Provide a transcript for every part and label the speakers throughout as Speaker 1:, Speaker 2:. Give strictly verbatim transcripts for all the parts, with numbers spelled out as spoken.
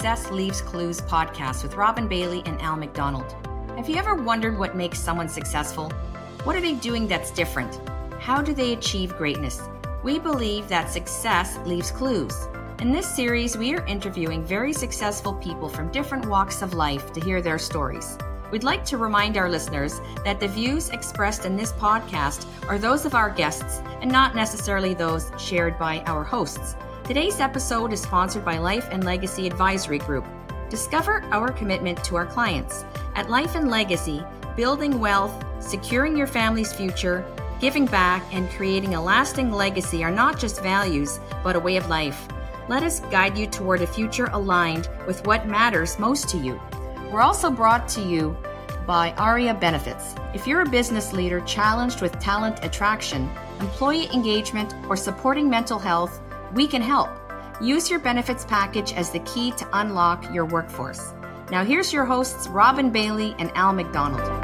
Speaker 1: Success Leaves Clues podcast with Robin Bailey and Al McDonald. Have you ever wondered what makes someone successful? What are they doing that's different? How do they achieve greatness? We believe that success leaves clues. In this series, we are interviewing very successful people from different walks of life to hear their stories. We'd like to remind our listeners that the views expressed in this podcast are those of our guests and not necessarily those shared by our hosts. Today's episode is sponsored by Life and Legacy Advisory Group. Discover our commitment to our clients. At Life and Legacy, building wealth, securing your family's future, giving back, and creating a lasting legacy are not just values, but a way of life. Let us guide you toward a future aligned with what matters most to you. We're also brought to you by ARIA Benefits. If you're a business leader challenged with talent attraction, employee engagement, or supporting mental health, we can help. Use your benefits package as the key to unlock your workforce. Now here's your hosts, Robin Bailey and Al McDonald.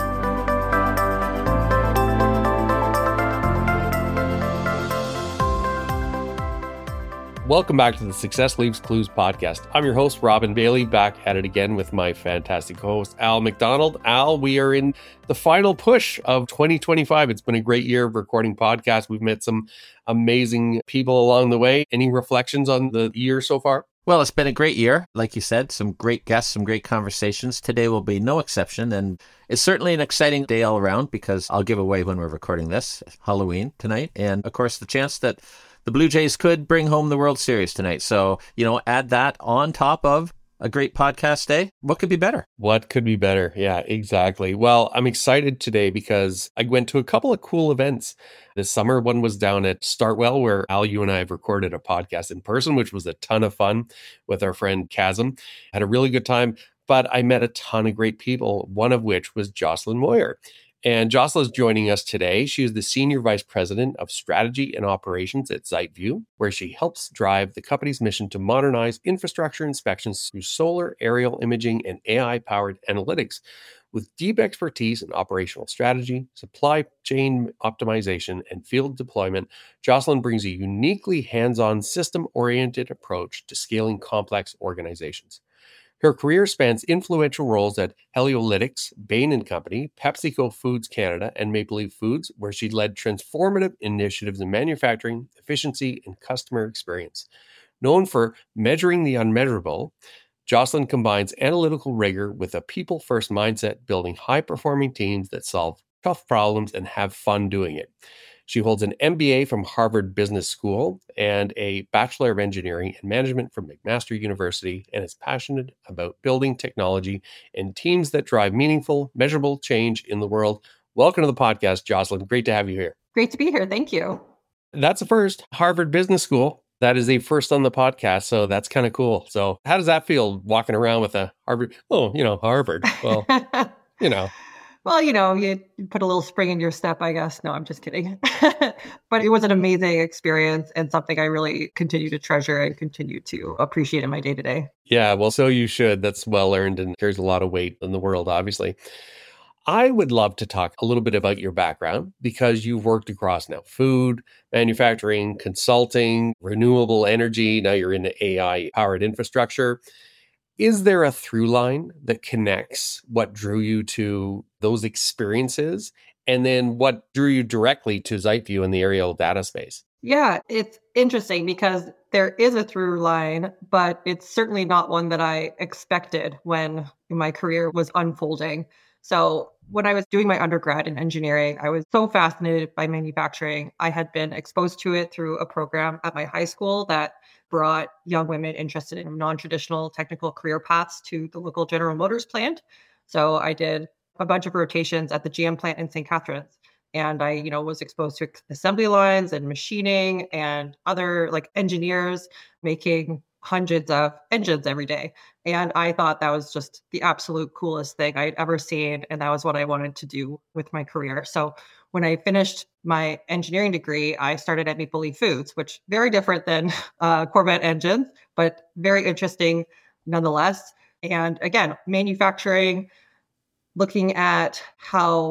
Speaker 2: Welcome back to the Success Leaves Clues podcast. I'm your host, Robin Bailey, back at it again with my fantastic host, Al McDonald. Al, we are in the final push of twenty twenty-five. It's been a great year of recording podcasts. We've met some amazing people along the way. Any reflections on the year so far?
Speaker 3: Well, it's been a great year. Like you said, some great guests, some great conversations. Today will be no exception. And it's certainly an exciting day all around because I'll give away when we're recording this, Halloween tonight. And of course, the chance that the Blue Jays could bring home the World Series tonight. So, you know, add that on top of a great podcast day. What could be better?
Speaker 2: What could be better? Yeah, exactly. Well, I'm excited today because I went to a couple of cool events this summer. One was down at Startwell, where Al, you and I have recorded a podcast in person, which was a ton of fun with our friend Chasm. Had a really good time, but I met a ton of great people, one of which was Jocelyn Moyer. And Jocelyn is joining us today. She is the Senior Vice President of Strategy and Operations at SiteView, where she helps drive the company's mission to modernize infrastructure inspections through solar, aerial imaging, and A I-powered analytics. With deep expertise in operational strategy, supply chain optimization, and field deployment, Jocelyn brings a uniquely hands-on, system-oriented approach to scaling complex organizations. Her career spans influential roles at Heliolytics, Bain and Company, PepsiCo Foods Canada, and Maple Leaf Foods, where she led transformative initiatives in manufacturing, efficiency, and customer experience. Known for measuring the unmeasurable, Jocelyn combines analytical rigor with a people-first mindset, building high-performing teams that solve tough problems and have fun doing it. She holds an M B A from Harvard Business School and a Bachelor of Engineering and Management from McMaster University, and is passionate about building technology and teams that drive meaningful, measurable change in the world. Welcome to the podcast, Jocelyn. Great to have you here.
Speaker 4: Great to be here. Thank you.
Speaker 2: That's a first. Harvard Business School. That is a first on the podcast, so that's kind of cool. So how does that feel, walking around with a Harvard? Oh, you know, Harvard. Well, you know.
Speaker 4: Well, you know, you put a little spring in your step, I guess. No, I'm just kidding. But it was an amazing experience and something I really continue to treasure and continue to appreciate in my day to day.
Speaker 2: Yeah, well, so you should. That's well earned and carries a lot of weight in the world, obviously. I would love to talk a little bit about your background because you've worked across now food, manufacturing, consulting, renewable energy. Now you're into A I-powered infrastructure. Is there a through line that connects what drew you to those experiences and then what drew you directly to SiteView in the aerial data space?
Speaker 4: Yeah, it's interesting because there is a through line, but it's certainly not one that I expected when my career was unfolding. So when I was doing my undergrad in engineering, I was so fascinated by manufacturing. I had been exposed to it through a program at my high school that brought young women interested in non-traditional technical career paths to the local General Motors plant. So I did a bunch of rotations at the G M plant in Saint Catharines. And I, you know, was exposed to assembly lines and machining and other like engineers making hundreds of engines every day. And I thought that was just the absolute coolest thing I'd ever seen. And that was what I wanted to do with my career. So when I finished my engineering degree, I started at Maple Leaf Foods, which very different than uh, Corvette engines, but very interesting nonetheless. And again, manufacturing, looking at how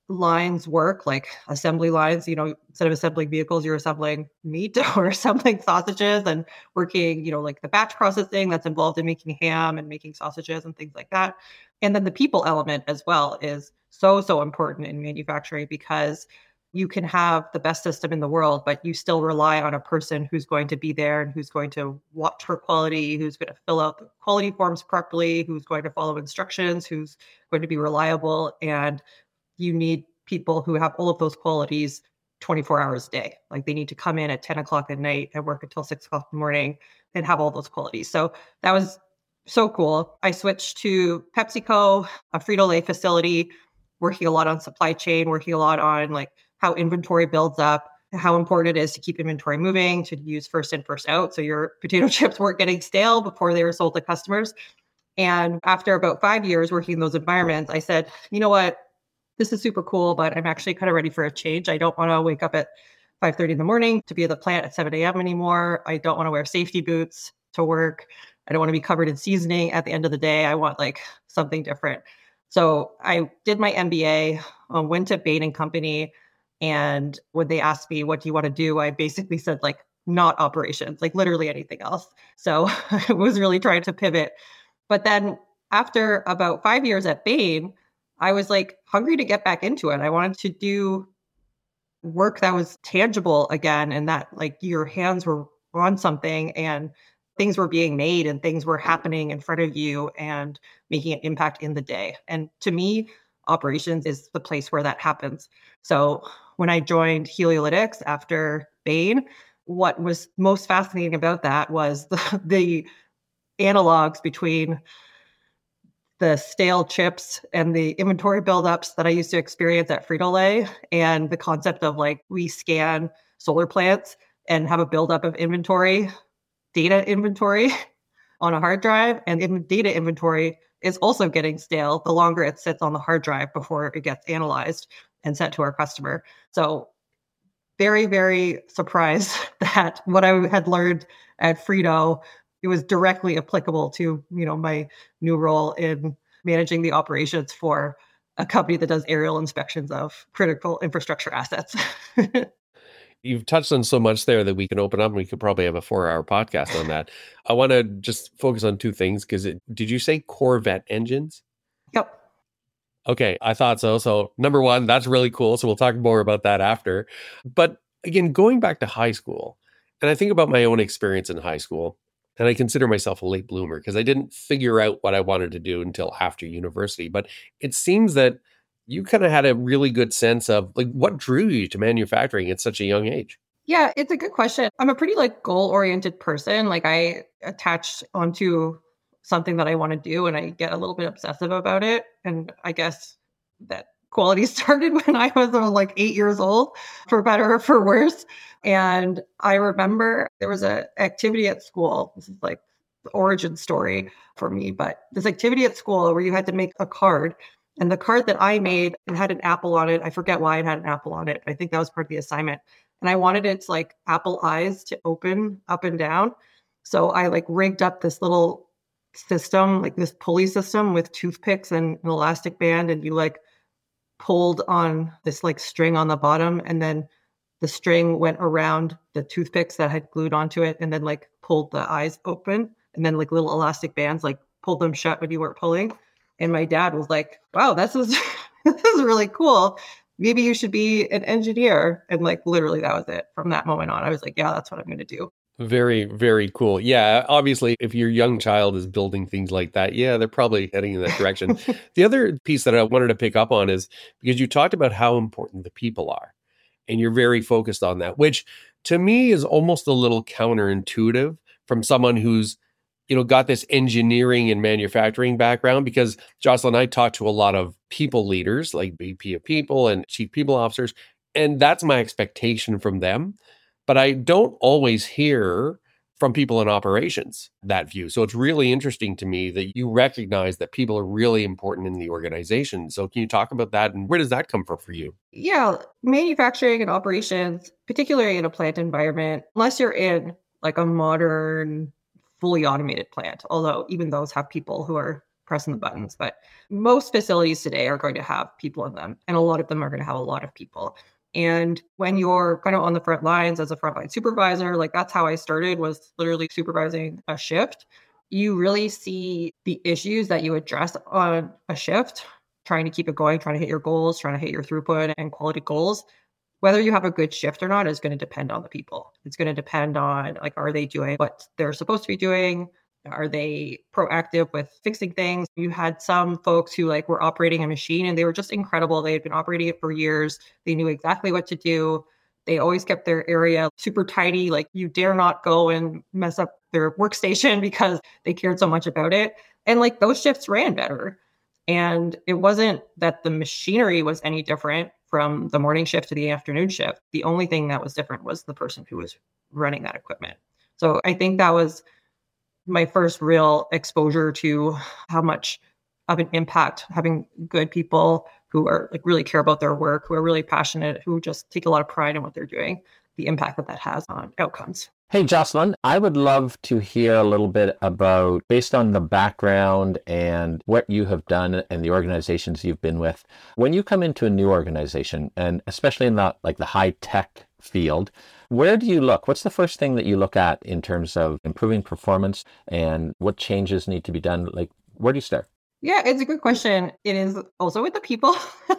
Speaker 4: lines work, like assembly lines, you know, instead of assembling vehicles, you're assembling meat or assembling sausages and working, you know, like the batch processing that's involved in making ham and making sausages and things like that. And then the people element as well is so, so important in manufacturing because you can have the best system in the world, but you still rely on a person who's going to be there and who's going to watch for quality, who's going to fill out the quality forms properly, who's going to follow instructions, who's going to be reliable. And you need people who have all of those qualities twenty-four hours a day. Like they need to come in at ten o'clock at night and work until six o'clock in the morning and have all those qualities. So that was so cool. I switched to PepsiCo, a Frito-Lay facility, working a lot on supply chain, working a lot on like how inventory builds up, how important it is to keep inventory moving, to use first in, first out. So your potato chips weren't getting stale before they were sold to customers. And after about five years working in those environments, I said, you know what? This is super cool, but I'm actually kind of ready for a change. I don't want to wake up at five thirty in the morning to be at the plant at seven a.m. anymore. I don't want to wear safety boots to work. I don't want to be covered in seasoning at the end of the day. I want like something different. So I did my M B A, um, went to Bain and Company. And when they asked me, what do you want to do? I basically said like, not operations, like literally anything else. So I was really trying to pivot. But then after about five years at Bain, I was like hungry to get back into it. I wanted to do work that was tangible again and that like your hands were on something and things were being made and things were happening in front of you and making an impact in the day. And to me, operations is the place where that happens. So when I joined Heliolytics after Bain, what was most fascinating about that was the, the analogs between the stale chips and the inventory buildups that I used to experience at Frito-Lay and the concept of like we scan solar plants and have a buildup of inventory, data inventory on a hard drive. And in data inventory is also getting stale the longer it sits on the hard drive before it gets analyzed and sent to our customer. So very, very surprised that what I had learned at Frito, it was directly applicable to, you know, my new role in managing the operations for a company that does aerial inspections of critical infrastructure assets.
Speaker 2: You've touched on so much there that we can open up and we could probably have a four hour podcast on that. I want to just focus on two things because did you say Corvette engines?
Speaker 4: Yep.
Speaker 2: Okay, I thought so. So number one, that's really cool. So we'll talk more about that after. But again, going back to high school, and I think about my own experience in high school, and I consider myself a late bloomer because I didn't figure out what I wanted to do until after university. But it seems that you kind of had a really good sense of like what drew you to manufacturing at such a young age.
Speaker 4: Yeah, it's a good question. I'm a pretty like goal-oriented person. Like I attach onto something that I want to do and I get a little bit obsessive about it. And I guess that quality started when I was uh, like eight years old, for better or for worse. And I remember there was an activity at school. This is like the origin story for me, but this activity at school where you had to make a card. And the card that I made, it had an apple on it. I forget why it had an apple on it. I think that was part of the assignment. And I wanted its like apple eyes to open up and down. So I like rigged up this little system, like this pulley system with toothpicks and an elastic band. And you like pulled on this like string on the bottom. And then the string went around the toothpicks that had glued onto it and then like pulled the eyes open. And then like little elastic bands, like pulled them shut when you weren't pulling. And my dad was like, wow, this is, this is really cool. Maybe you should be an engineer. And like, literally that was it. From that moment on, I was like, yeah, that's what I'm going to do.
Speaker 2: Very, very cool. Yeah, obviously, if your young child is building things like that, yeah, they're probably heading in that direction. The other piece that I wanted to pick up on is because you talked about how important the people are, and you're very focused on that, which to me is almost a little counterintuitive from someone who's, you know, got this engineering and manufacturing background, because Jocelyn and I talked to a lot of people leaders like V P of people and chief people officers, and that's my expectation from them. But I don't always hear from people in operations that view. So it's really interesting to me that you recognize that people are really important in the organization. So can you talk about that and where does that come from for you?
Speaker 4: Yeah, manufacturing and operations, particularly in a plant environment, unless you're in like a modern, fully automated plant, although even those have people who are pressing the buttons. But most facilities today are going to have people in them, and a lot of them are going to have a lot of people. And when you're kind of on the front lines as a frontline supervisor, like that's how I started, was literally supervising a shift. You really see the issues that you address on a shift, trying to keep it going, trying to hit your goals, trying to hit your throughput and quality goals. Whether you have a good shift or not is going to depend on the people. It's going to depend on, like, are they doing what they're supposed to be doing? Are they proactive with fixing things? You had some folks who like were operating a machine and they were just incredible. They had been operating it for years. They knew exactly what to do. They always kept their area super tidy. Like, you dare not go and mess up their workstation because they cared so much about it. And like, those shifts ran better. And it wasn't that the machinery was any different from the morning shift to the afternoon shift. The only thing that was different was the person who was running that equipment. So I think that was my first real exposure to how much of an impact having good people who are like really care about their work, who are really passionate, who just take a lot of pride in what they're doing, the impact that that has on outcomes.
Speaker 3: Hey, Jocelyn, I would love to hear a little bit about, based on the background and what you have done and the organizations you've been with, when you come into a new organization, and especially in the like the high tech field, where do you look? What's the first thing that you look at in terms of improving performance, and what changes need to be done? Like, where do you start?
Speaker 4: Yeah, it's a good question. It is also with the people,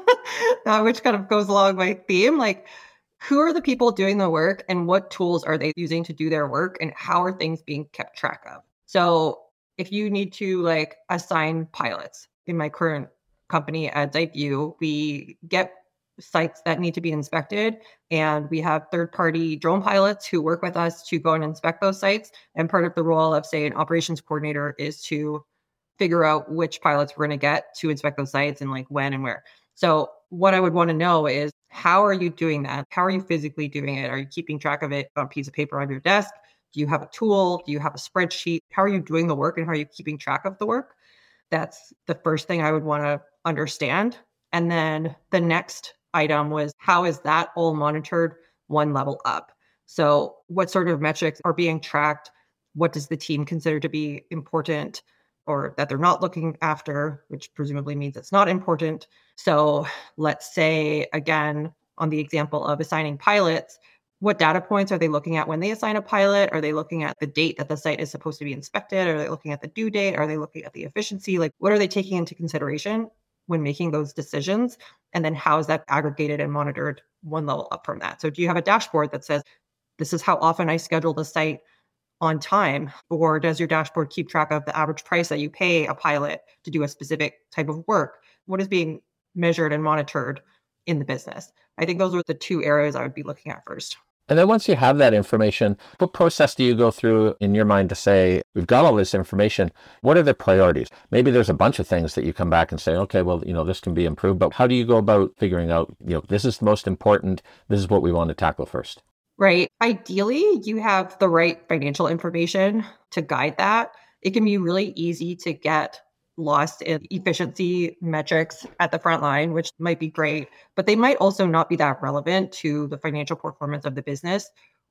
Speaker 4: uh, which kind of goes along my theme. Like, who are the people doing the work and what tools are they using to do their work, and how are things being kept track of? So if you need to like assign pilots, in my current company at SiteView, we get sites that need to be inspected, and we have third-party drone pilots who work with us to go and inspect those sites. And part of the role of, say, an operations coordinator is to figure out which pilots we're going to get to inspect those sites and like when and where. So what I would want to know is, how are you doing that? How are you physically doing it? Are you keeping track of it on a piece of paper on your desk? Do you have a tool? Do you have a spreadsheet? How are you doing the work, and how are you keeping track of the work? That's the first thing I would want to understand. And then the next item was, how is that all monitored one level up? So what sort of metrics are being tracked? What does the team consider to be important, or that they're not looking after, which presumably means it's not important? So let's say, again, on the example of assigning pilots, what data points are they looking at when they assign a pilot? Are they looking at the date that the site is supposed to be inspected? Are they looking at the due date? Are they looking at the efficiency? Like, what are they taking into consideration when making those decisions? And then how is that aggregated and monitored one level up from that? So do you have a dashboard that says, this is how often I schedule the site on time? Or does your dashboard keep track of the average price that you pay a pilot to do a specific type of work? What is being measured and monitored in the business? I think those are the two areas I would be looking at first.
Speaker 3: And then once you have that information, what process do you go through in your mind to say, we've got all this information, what are the priorities? Maybe there's a bunch of things that you come back and say, okay, well, you know, this can be improved, but how do you go about figuring out, you know, this is the most important, this is what we want to tackle first?
Speaker 4: Right. Ideally, you have the right financial information to guide that. It can be really easy to get lost in efficiency metrics at the front line, which might be great, but they might also not be that relevant to the financial performance of the business,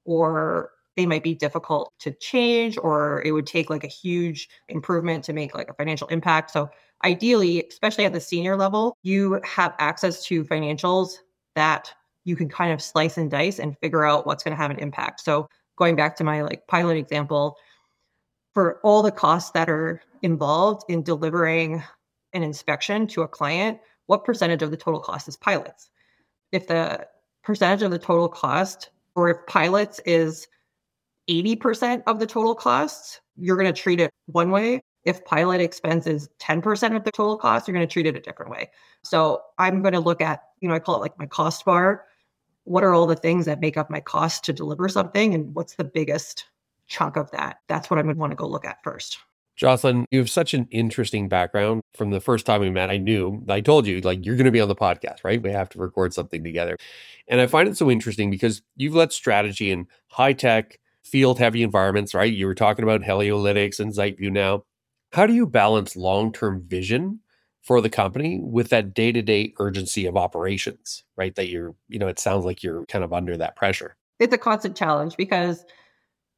Speaker 4: or they might be difficult to change, or it would take like a huge improvement to make like a financial impact. So ideally, especially at the senior level, you have access to financials that you can kind of slice and dice and figure out what's going to have an impact. So going back to my like pilot example, for all the costs that are involved in delivering an inspection to a client, what percentage of the total cost is pilots? If the percentage of the total cost, or if pilots is eighty percent of the total costs, you're going to treat it one way. If pilot expense is ten percent of the total cost, you're going to treat it a different way. So I'm going to look at, you know, I call it like my cost bar. What are all the things that make up my cost to deliver something? And what's the biggest chunk of that? That's what I would want to go look at first.
Speaker 2: Jocelyn, you have such an interesting background. From the first time we met, I knew, I told you, like, you're going to be on the podcast, right? We have to record something together. And I find it so interesting because you've led strategy in high tech, field heavy environments, right? You were talking about Heliolytics and SiteView now. How do you balance long-term vision for the company with that day-to-day urgency of operations, right? That you're, you know, it sounds like you're kind of under that pressure.
Speaker 4: It's a constant challenge because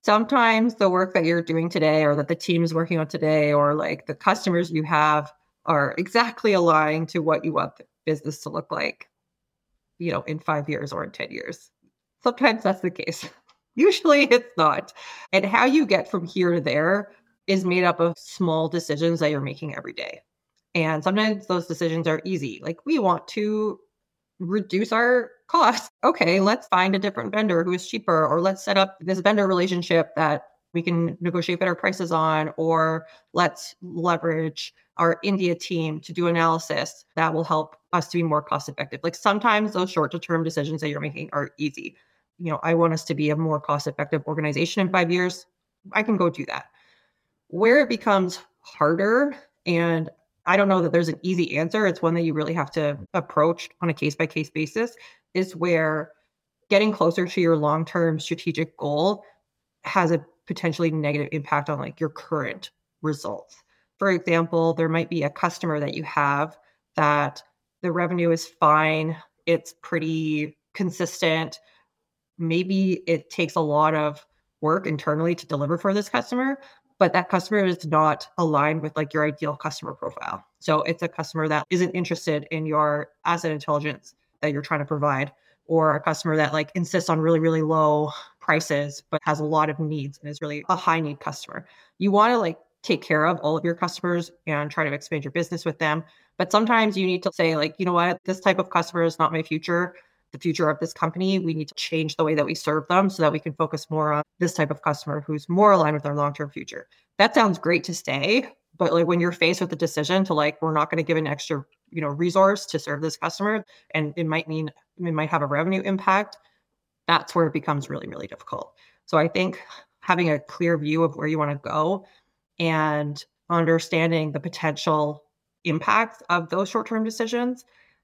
Speaker 4: Sometimes the work that you're doing today or that the team is working on today or like the customers you have are exactly aligned to what you want the business to look like, you know, in five years or in ten years. Sometimes that's the case. Usually it's not. And how you get from here to there is made up of small decisions that you're making every day. And sometimes those decisions are easy. Like we want to reduce our costs. Okay, let's find a different vendor who is cheaper, or let's set up this vendor relationship that we can negotiate better prices on, or let's leverage our India team to do analysis that will help us to be more cost effective. Like sometimes those short-term decisions that you're making are easy. You know, I want us to be a more cost-effective organization in five years. I can go do that. Where it becomes harder, and I don't know that there's an easy answer, it's one that you really have to approach on a case-by-case basis, is where getting closer to your long-term strategic goal has a potentially negative impact on like your current results. For example, there might be a customer that you have that the revenue is fine, it's pretty consistent. Maybe it takes a lot of work internally to deliver for this customer, but that customer is not aligned with like your ideal customer profile. So it's a customer that isn't interested in your asset intelligence that you're trying to provide, or a customer that like insists on really, really low prices, but has a lot of needs and is really a high need customer. You want to like take care of all of your customers and try to expand your business with them. But sometimes you need to say like, you know what, this type of customer is not my future. The future of this company, we need to change the way that we serve them so that we can focus more on this type of customer who's more aligned with our long-term future. That sounds great to say, but like when you're faced with the decision to like, we're not going to give an extra, you know, resource to serve this customer, and it might mean it might have a revenue impact, that's where it becomes really, really difficult. So I think having a clear view of where you want to go and understanding the potential impacts of those short-term decisions,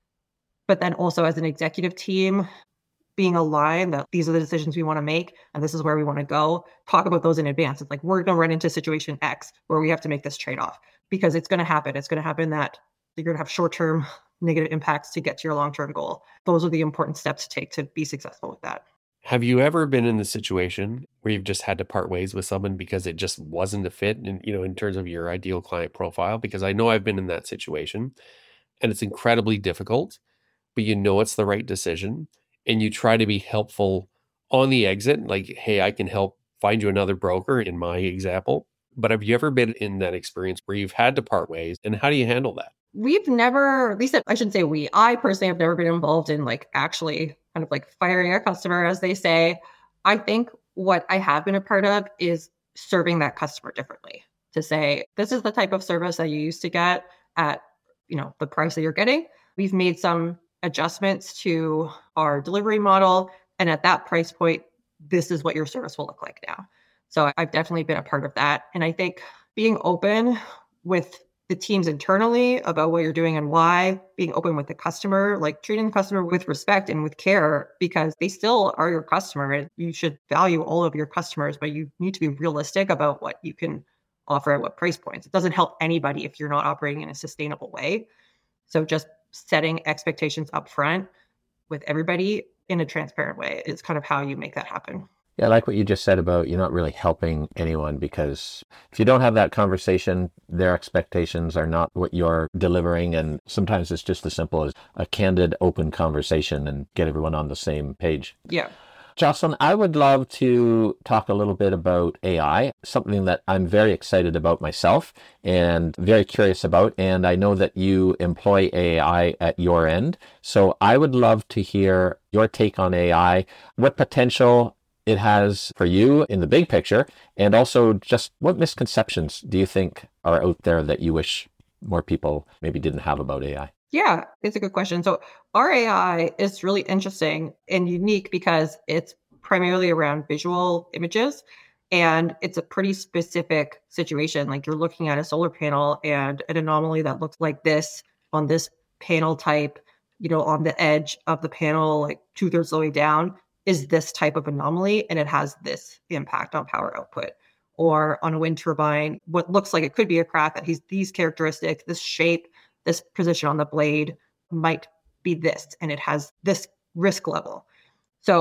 Speaker 4: but then also as an executive team, being aligned that these are the decisions we want to make and this is where we want to go. Talk about those in advance. It's like, we're going to run into situation X where we have to make this trade-off because it's going to happen. It's going to happen that you're going to have short-term negative impacts to get to your long-term goal. Those are the important steps to take to be successful with that.
Speaker 2: Have you ever been in the situation where you've just had to part ways with someone because it just wasn't a fit in, you know, in terms of your ideal client profile? Because I know I've been in that situation and it's incredibly difficult, but you know it's the right decision and you try to be helpful on the exit. Like, hey, I can help find you another broker in my example. But have you ever been in that experience where you've had to part ways, and how do you handle that?
Speaker 4: We've never, at least I shouldn't say we, I personally have never been involved in like actually kind of like firing a customer, as they say. I think what I have been a part of is serving that customer differently, to say, this is the type of service that you used to get at, you know, the price that you're getting. We've made some adjustments to our delivery model. And at that price point, this is what your service will look like now. So I've definitely been a part of that. And I think being open with the teams internally about what you're doing and why, being open with the customer, like treating the customer with respect and with care, because they still are your customer and you should value all of your customers, but you need to be realistic about what you can offer at what price points. It doesn't help anybody if you're not operating in a sustainable way. So just setting expectations up front with everybody in a transparent way is kind of how you make that happen.
Speaker 3: Yeah, I like what you just said about you're not really helping anyone, because if you don't have that conversation, their expectations are not what you're delivering. And sometimes it's just as simple as a candid, open conversation and get everyone on the same page.
Speaker 4: Yeah.
Speaker 3: Jocelyn, I would love to talk a little bit about A I, something that I'm very excited about myself and very curious about. And I know that you employ A I at your end. So I would love to hear your take on A I, what potential it has for you in the big picture, and also just what misconceptions do you think are out there that you wish more people maybe didn't have about A I?
Speaker 4: Yeah, it's a good question. So our A I is really interesting and unique because it's primarily around visual images, and it's a pretty specific situation. Like you're looking at a solar panel and an anomaly that looks like this on this panel type, you know, on the edge of the panel, like two thirds of the way down, is this type of anomaly, and it has this impact on power output. Or on a wind turbine, what looks like it could be a crack that has these characteristics, this shape, this position on the blade might be this, and it has this risk level. So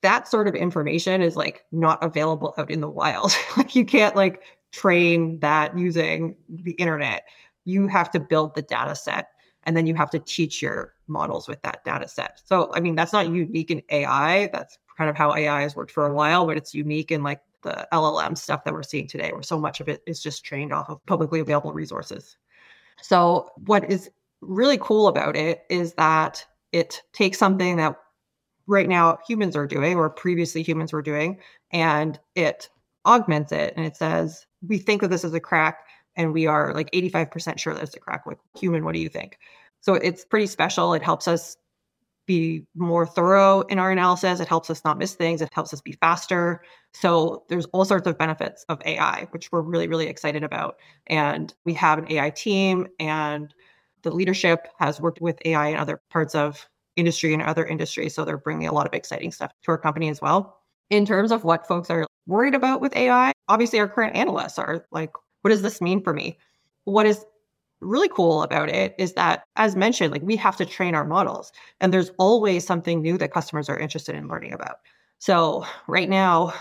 Speaker 4: that sort of information is like not available out in the wild. Like you can't like train that using the internet. You have to build the data set and then you have to teach your models with that data set. So, I mean, that's not unique in A I. That's kind of how A I has worked for a while, but it's unique in like the L L M stuff that we're seeing today, where so much of it is just trained off of publicly available resources. So what is really cool about it is that it takes something that right now humans are doing or previously humans were doing, and it augments it. And it says, we think of this as a crack and we are like eighty-five percent sure that it's a crack. Like, human, what do you think? So it's pretty special. It helps us be more thorough in our analysis. It helps us not miss things. It helps us be faster. So there's all sorts of benefits of A I, which we're really, really excited about. And we have an A I team, and the leadership has worked with A I in other parts of industry and other industries. So they're bringing a lot of exciting stuff to our company as well. In terms of what folks are worried about with A I, obviously our current analysts are like, what does this mean for me? What is really cool about it is that, as mentioned, like we have to train our models, and there's always something new that customers are interested in learning about. So right now,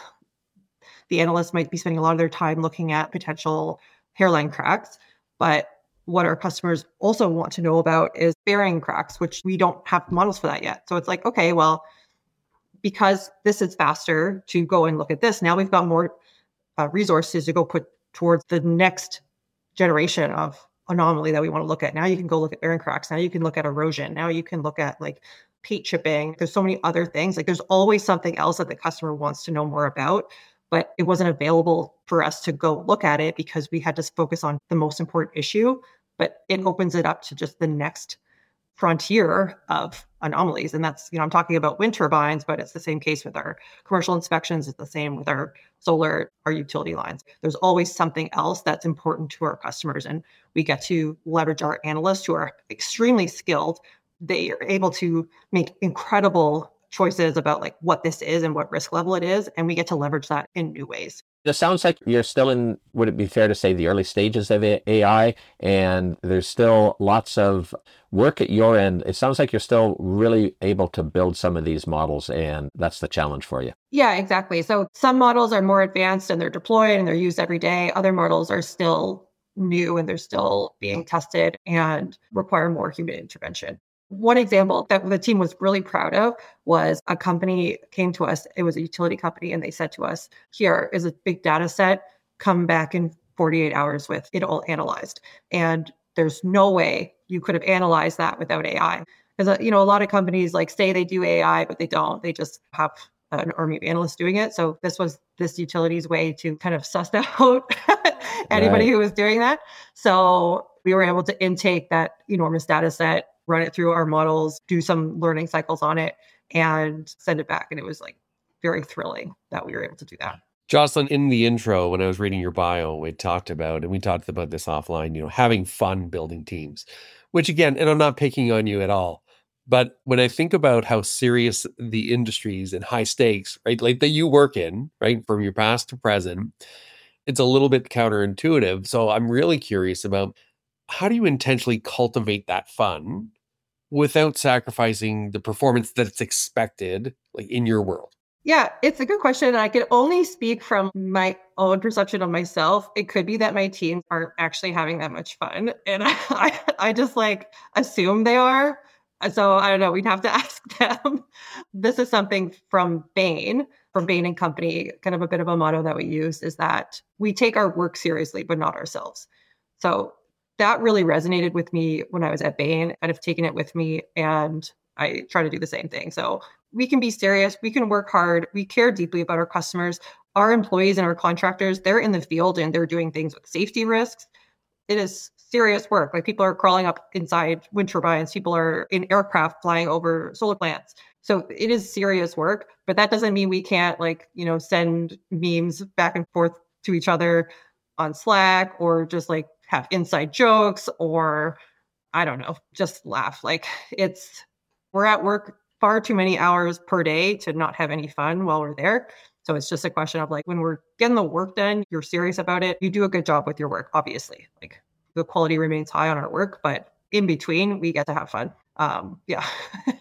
Speaker 4: the analysts might be spending a lot of their time looking at potential hairline cracks, but what our customers also want to know about is bearing cracks, which we don't have models for that yet. So it's like, okay, well, because this is faster to go and look at this, now we've got more uh, resources to go put towards the next generation of anomaly that we want to look at. Now you can go look at bearing cracks. Now you can look at erosion. Now you can look at like paint chipping. There's so many other things. Like there's always something else that the customer wants to know more about, but it wasn't available for us to go look at it because we had to focus on the most important issue. But it opens it up to just the next frontier of anomalies. And that's, you know, I'm talking about wind turbines, but it's the same case with our commercial inspections. It's the same with our solar, our utility lines. There's always something else that's important to our customers. And we get to leverage our analysts who are extremely skilled. They are able to make incredible choices about like what this is and what risk level it is. And we get to leverage that in new ways.
Speaker 3: It sounds like you're still in, would it be fair to say, the early stages of A I, and there's still lots of work at your end. It sounds like you're still really able to build some of these models, and that's the challenge for you.
Speaker 4: Yeah, exactly. So some models are more advanced and they're deployed and they're used every day. Other models are still new and they're still being tested and require more human intervention. One example that the team was really proud of was a company came to us. It was a utility company, and they said to us, here is a big data set. Come back in forty-eight hours with it all analyzed. And there's no way you could have analyzed that without A I. Because, you know, a lot of companies like say they do A I, but they don't. They just have an army of analysts doing it. So this was this utility's way to kind of suss out anybody right. who was doing that. So we were able to intake that enormous data set, run it through our models, do some learning cycles on it, and send it back. And it was like very thrilling that we were able to do that.
Speaker 2: Jocelyn, in the intro, when I was reading your bio, we talked about, and we talked about this offline, you know, having fun building teams, which again, and I'm not picking on you at all, but when I think about how serious the industries and high stakes, right, like that you work in, right, from your past to present, it's a little bit counterintuitive. So I'm really curious about, how do you intentionally cultivate that fun without sacrificing the performance that's expected, like in your world?
Speaker 4: Yeah, it's a good question. I can only speak from my own perception of myself. It could be that my teams aren't actually having that much fun. And I, I, I just like assume they are. So I don't know, we'd have to ask them. This is something from Bain, from Bain and Company, kind of a bit of a motto that we use is that we take our work seriously, but not ourselves. So that really resonated with me when I was at Bain. I've taken it with me and I try to do the same thing. So we can be serious. We can work hard. We care deeply about our customers. Our employees and our contractors, they're in the field and they're doing things with safety risks. It is serious work. Like people are crawling up inside wind turbines. People are in aircraft flying over solar plants. So it is serious work, but that doesn't mean we can't like, you know, send memes back and forth to each other on Slack or just like have inside jokes or I don't know, just laugh. Like it's, we're at work far too many hours per day to not have any fun while we're there. So it's just a question of like, when we're getting the work done, you're serious about it. You do a good job with your work, obviously. Like the quality remains high on our work, but in between, we get to have fun. Um, yeah.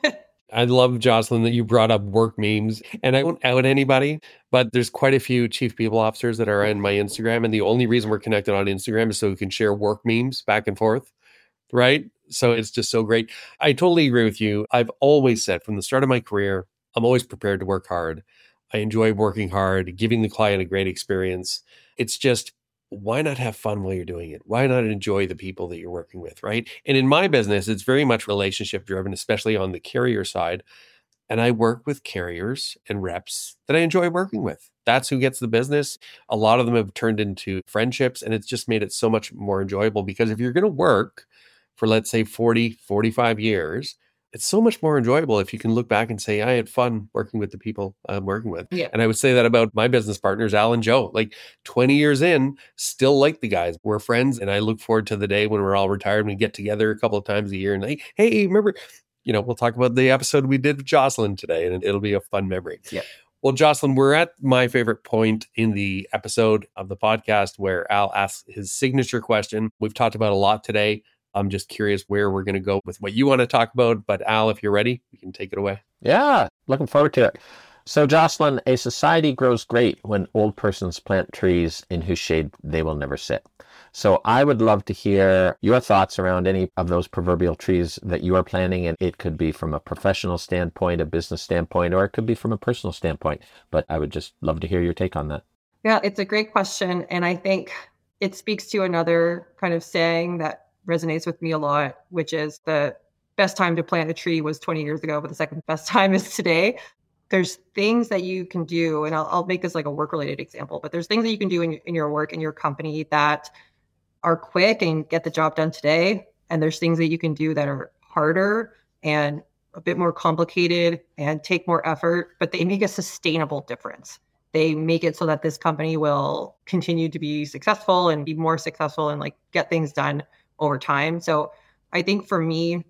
Speaker 2: I love, Jocelyn, that you brought up work memes, and I won't out anybody, but there's quite a few chief people officers that are in my Instagram. And the only reason we're connected on Instagram is so we can share work memes back and forth. Right. So it's just so great. I totally agree with you. I've always said from the start of my career, I'm always prepared to work hard. I enjoy working hard, giving the client a great experience. It's just, why not have fun while you're doing it? Why not enjoy the people that you're working with, right? And in my business, it's very much relationship driven, especially on the carrier side. And I work with carriers and reps that I enjoy working with. That's who gets the business. A lot of them have turned into friendships, and it's just made it so much more enjoyable, because if you're going to work for, let's say, forty, forty-five years, it's so much more enjoyable if you can look back and say, I had fun working with the people I'm working with.
Speaker 4: Yeah.
Speaker 2: And I would say that about my business partners, Al and Joe. Like twenty years in, still like the guys. We're friends. And I look forward to the day when we're all retired and we get together a couple of times a year. And like, hey, remember, you know, we'll talk about the episode we did with Jocelyn today, and it'll be a fun memory.
Speaker 4: Yeah.
Speaker 2: Well, Jocelyn, we're at my favorite point in the episode of the podcast where Al asks his signature question. We've talked about a lot today. I'm just curious where we're going to go with what you want to talk about. But Al, if you're ready, you can take it away.
Speaker 3: Yeah, looking forward to it. So Jocelyn, a society grows great when old persons plant trees in whose shade they will never sit. So I would love to hear your thoughts around any of those proverbial trees that you are planting. And it could be from a professional standpoint, a business standpoint, or it could be from a personal standpoint. But I would just love to hear your take on that.
Speaker 4: Yeah, it's a great question. And I think it speaks to another kind of saying that resonates with me a lot, which is the best time to plant a tree was twenty years ago, but the second best time is today. There's things that you can do, and I'll, I'll make this like a work-related example, but there's things that you can do in, in your work, in your company, that are quick and get the job done today. And there's things that you can do that are harder and a bit more complicated and take more effort, but they make a sustainable difference. They make it so that this company will continue to be successful and be more successful and like get things done over time. So I think for me,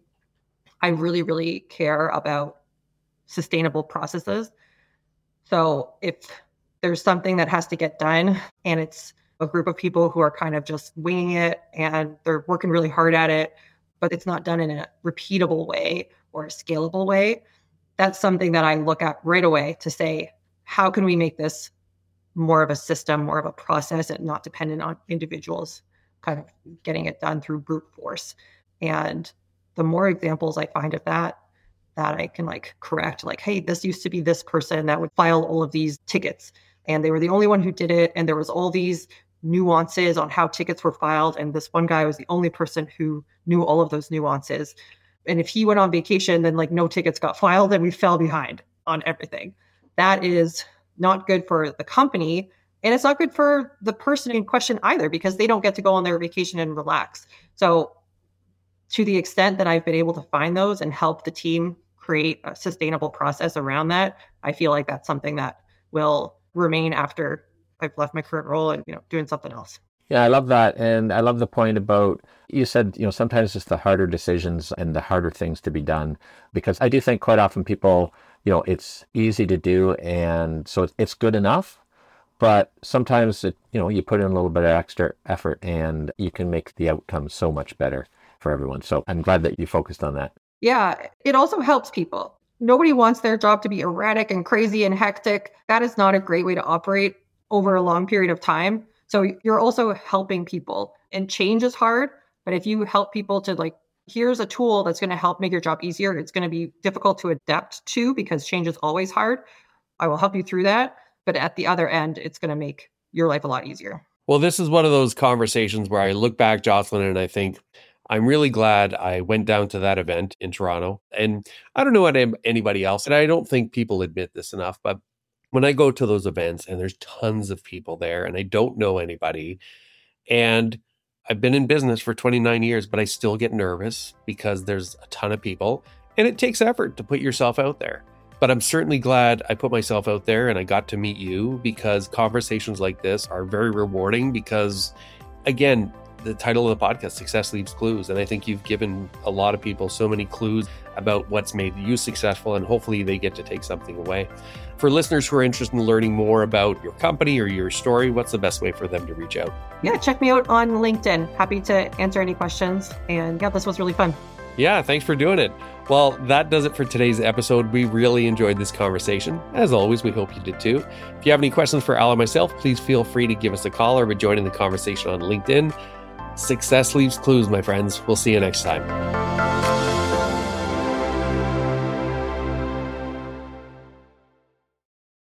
Speaker 4: I really, really care about sustainable processes. So if there's something that has to get done and it's a group of people who are kind of just winging it and they're working really hard at it, but it's not done in a repeatable way or a scalable way, that's something that I look at right away to say, how can we make this more of a system, more of a process, and not dependent on individuals kind of getting it done through brute force. And the more examples I find of that, that I can like correct, like, hey, this used to be this person that would file all of these tickets, and they were the only one who did it. And there was all these nuances on how tickets were filed. And this one guy was the only person who knew all of those nuances. And if he went on vacation, then like no tickets got filed and we fell behind on everything. That is not good for the company. And it's not good for the person in question either, because they don't get to go on their vacation and relax. So to the extent that I've been able to find those and help the team create a sustainable process around that, I feel like that's something that will remain after I've left my current role and, you know, doing something else.
Speaker 3: Yeah, I love that. And I love the point about, you said, you know, sometimes it's the harder decisions and the harder things to be done, because I do think quite often people, you know, it's easy to do. And so it's good enough. But sometimes, it, you know, you put in a little bit of extra effort and you can make the outcome so much better for everyone. So I'm glad that you focused on that.
Speaker 4: Yeah, it also helps people. Nobody wants their job to be erratic and crazy and hectic. That is not a great way to operate over a long period of time. So you're also helping people, and change is hard. But if you help people to like, here's a tool that's going to help make your job easier. It's going to be difficult to adapt to because change is always hard. I will help you through that. But at the other end, it's going to make your life a lot easier.
Speaker 2: Well, this is one of those conversations where I look back, Jocelyn, and I think, I'm really glad I went down to that event in Toronto. And I don't know what anybody else, and I don't think people admit this enough, but when I go to those events and there's tons of people there and I don't know anybody, and I've been in business for twenty-nine years, but I still get nervous because there's a ton of people and it takes effort to put yourself out there. But I'm certainly glad I put myself out there and I got to meet you, because conversations like this are very rewarding because, again, the title of the podcast, Success Leaves Clues. And I think you've given a lot of people so many clues about what's made you successful, and hopefully they get to take something away. For listeners who are interested in learning more about your company or your story, what's the best way for them to reach out?
Speaker 4: Yeah, check me out on LinkedIn. Happy to answer any questions. And yeah, this was really fun.
Speaker 2: Yeah, thanks for doing it. Well, that does it for today's episode. We really enjoyed this conversation. As always, we hope you did too. If you have any questions for Al or myself, please feel free to give us a call or be joining the conversation on LinkedIn. Success leaves clues, my friends. We'll see you next time.